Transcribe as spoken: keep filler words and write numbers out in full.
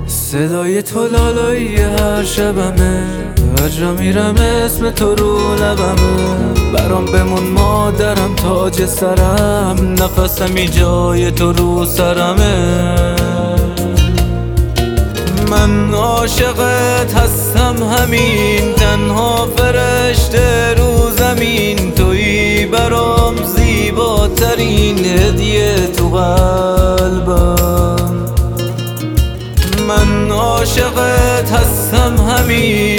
صدای تو لالایی هر شبمه، هر جا میرم اسم تو رو لبمه. برام بمون مادرم تاج سرم، نفسمی جای تو رو سرمه. من عاشقت هستم همین، تنها فرشته رو زمین. تویی برام زیباترین هدیه تو قلبم. من عاشقت هستم همین،